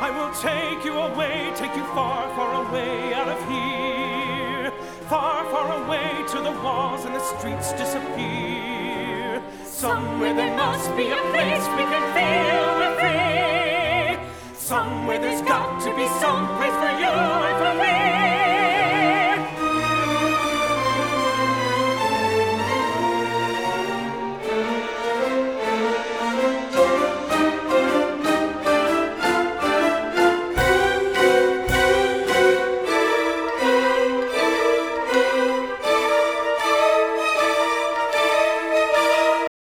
I will take you away, take you far, far away out of here. Far, far away till the walls and the streets disappear. Somewhere there must be a place we can feel we're free. Somewhere there's got to be